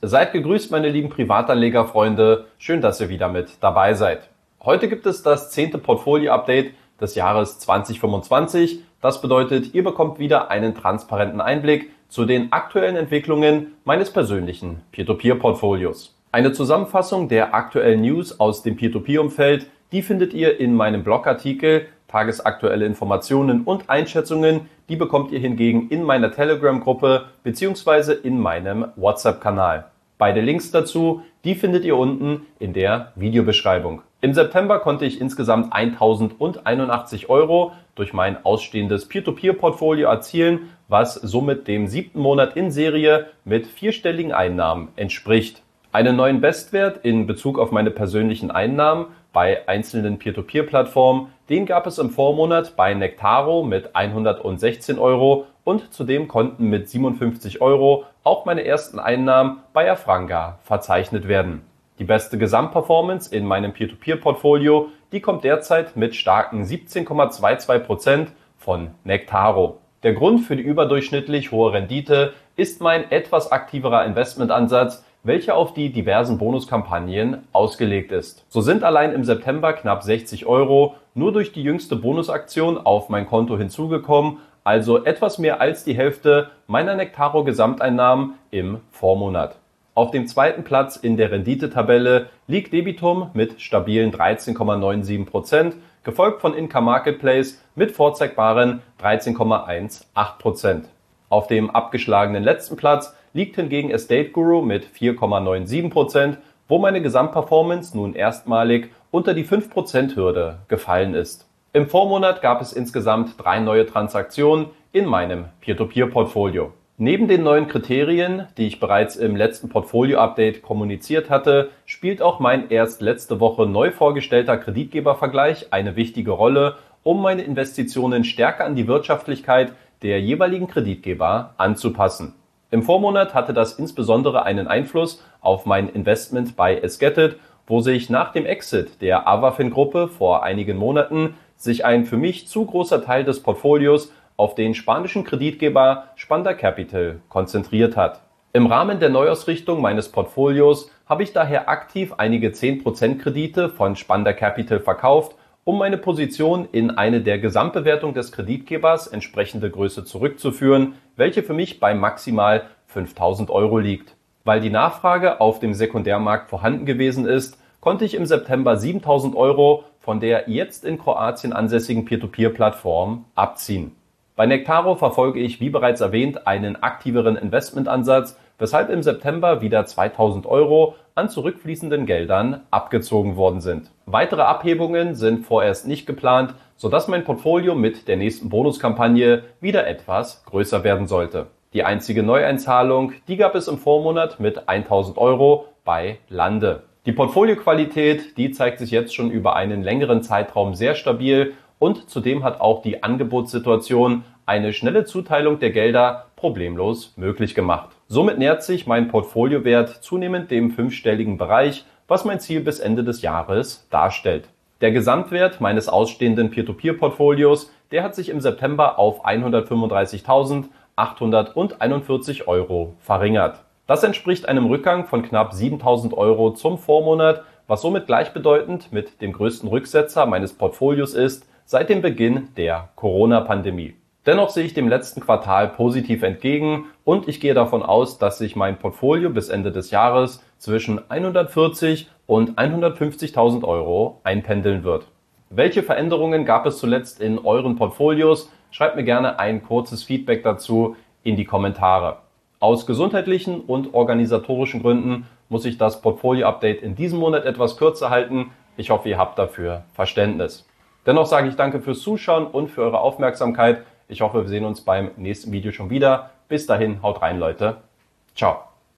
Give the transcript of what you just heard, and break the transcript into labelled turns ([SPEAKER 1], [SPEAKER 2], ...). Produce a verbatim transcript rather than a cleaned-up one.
[SPEAKER 1] Seid gegrüßt, meine lieben Privatanlegerfreunde. Schön, dass ihr wieder mit dabei seid. Heute gibt es das zehnte Portfolio-Update des Jahres zwanzig fünfundzwanzig. Das bedeutet, ihr bekommt wieder einen transparenten Einblick zu den aktuellen Entwicklungen meines persönlichen Peer-to-Peer-Portfolios. Eine Zusammenfassung der aktuellen News aus dem Peer-to-Peer-Umfeld, die findet ihr in meinem Blogartikel. Tagesaktuelle Informationen und Einschätzungen, die bekommt ihr hingegen in meiner Telegram-Gruppe bzw. in meinem WhatsApp-Kanal. Beide Links dazu, die findet ihr unten in der Videobeschreibung. Im September konnte ich insgesamt eintausendeinundachtzig Euro durch mein ausstehendes Peer-to-Peer-Portfolio erzielen, was somit dem siebten Monat in Serie mit vierstelligen Einnahmen entspricht. Einen neuen Bestwert in Bezug auf meine persönlichen Einnahmen bei einzelnen Peer-to-Peer-Plattformen, den gab es im Vormonat bei Nektaro mit hundertsechzehn Euro und zudem konnten mit siebenundfünfzig Euro auch meine ersten Einnahmen bei Afranga verzeichnet werden. Die beste Gesamtperformance in meinem Peer-to-Peer-Portfolio, die kommt derzeit mit starken siebzehn Komma zweiundzwanzig Prozent von Nektaro. Der Grund für die überdurchschnittlich hohe Rendite ist mein etwas aktiverer Investmentansatz, welcher auf die diversen Bonuskampagnen ausgelegt ist. So sind allein im September knapp sechzig Euro nur durch die jüngste Bonusaktion auf mein Konto hinzugekommen, also etwas mehr als die Hälfte meiner Nektaro Gesamteinnahmen im Vormonat. Auf dem zweiten Platz in der Renditetabelle liegt Debitum mit stabilen dreizehn Komma siebenundneunzig Prozent, gefolgt von Inka Marketplace mit vorzeigbaren dreizehn Komma achtzehn Prozent. Auf dem abgeschlagenen letzten Platz liegt hingegen Estate Guru mit vier Komma siebenundneunzig Prozent, wo meine Gesamtperformance nun erstmalig unter die fünf Prozent Hürde gefallen ist. Im Vormonat gab es insgesamt drei neue Transaktionen in meinem Peer-to-Peer-Portfolio. Neben den neuen Kriterien, die ich bereits im letzten Portfolio-Update kommuniziert hatte, spielt auch mein erst letzte Woche neu vorgestellter Kreditgebervergleich eine wichtige Rolle, um meine Investitionen stärker an die Wirtschaftlichkeit der jeweiligen Kreditgeber anzupassen. Im Vormonat hatte das insbesondere einen Einfluss auf mein Investment bei Esgetit, wo sich nach dem Exit der Avafin-Gruppe vor einigen Monaten sich ein für mich zu großer Teil des Portfolios auf den spanischen Kreditgeber Spanda Capital konzentriert hat. Im Rahmen der Neuausrichtung meines Portfolios habe ich daher aktiv einige zehn Prozent Kredite von Spanda Capital verkauft, um meine Position in eine der Gesamtbewertung des Kreditgebers entsprechende Größe zurückzuführen, welche für mich bei maximal fünftausend Euro liegt. Weil die Nachfrage auf dem Sekundärmarkt vorhanden gewesen ist, konnte ich im September siebentausend Euro von der jetzt in Kroatien ansässigen Peer-to-Peer-Plattform abziehen. Bei Nektaro verfolge ich, wie bereits erwähnt, einen aktiveren Investmentansatz, weshalb im September wieder zweitausend Euro an zurückfließenden Geldern abgezogen worden sind. Weitere Abhebungen sind vorerst nicht geplant, sodass mein Portfolio mit der nächsten Bonuskampagne wieder etwas größer werden sollte. Die einzige Neueinzahlung, die gab es im Vormonat mit tausend Euro bei Lande. Die Portfolioqualität, die zeigt sich jetzt schon über einen längeren Zeitraum sehr stabil und zudem hat auch die Angebotssituation eine schnelle Zuteilung der Gelder problemlos möglich gemacht. Somit nähert sich mein Portfoliowert zunehmend dem fünfstelligen Bereich, was mein Ziel bis Ende des Jahres darstellt. Der Gesamtwert meines ausstehenden Peer-to-Peer-Portfolios, der hat sich im September auf hundertfünfunddreißigtausendachthunderteinundvierzig Euro verringert. Das entspricht einem Rückgang von knapp siebentausend Euro zum Vormonat, was somit gleichbedeutend mit dem größten Rücksetzer meines Portfolios ist seit dem Beginn der Corona-Pandemie. Dennoch sehe ich dem letzten Quartal positiv entgegen und ich gehe davon aus, dass sich mein Portfolio bis Ende des Jahres zwischen hundertvierzig und hundertfünfzigtausend Euro einpendeln wird. Welche Veränderungen gab es zuletzt in euren Portfolios? Schreibt mir gerne ein kurzes Feedback dazu in die Kommentare. Aus gesundheitlichen und organisatorischen Gründen muss ich das Portfolio-Update in diesem Monat etwas kürzer halten. Ich hoffe, ihr habt dafür Verständnis. Dennoch sage ich danke fürs Zuschauen und für eure Aufmerksamkeit. Ich hoffe, wir sehen uns beim nächsten Video schon wieder. Bis dahin, haut rein, Leute. Ciao.